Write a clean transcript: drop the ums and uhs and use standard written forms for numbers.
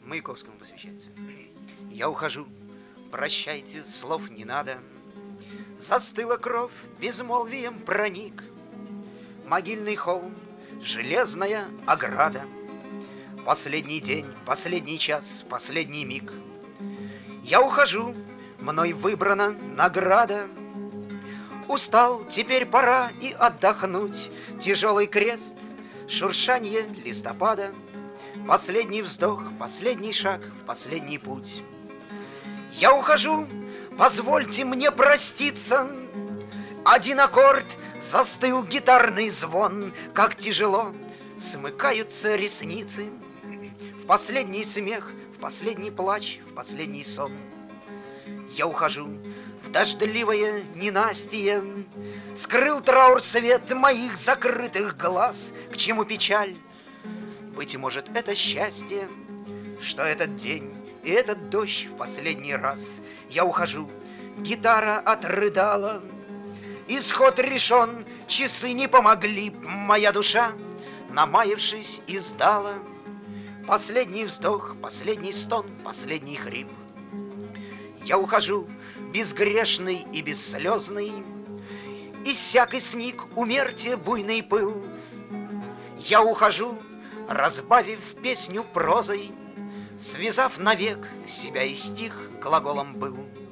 Маяковскому посвящается. Я ухожу, прощайте, слов не надо. Застыла кровь, безмолвием проник. Могильный холм, железная ограда. Последний день, последний час, последний миг. Я ухожу, мной выбрана награда. Устал, теперь пора и отдохнуть. Тяжелый крест, шуршанье листопада. Последний вздох, последний шаг в последний путь. Я ухожу, позвольте мне проститься. Один аккорд, застыл гитарный звон. Как тяжело смыкаются ресницы. В последний смех, в последний плач, в последний сон. Я ухожу в дождливое ненастье. Скрыл траур свет моих закрытых глаз. К чему печаль? Быть может, это счастье, что этот день и этот дождь в последний раз. Я ухожу, гитара отрыдала. Исход решен, часы не помогли. Моя душа, намаявшись, издала последний вздох, последний стон, последний хрип. Я ухожу, безгрешный и бесслезный. Иссяк и сник, умерьте буйный пыл. Я ухожу, разбавив песню прозой, связав навек себя и стих глаголом «был».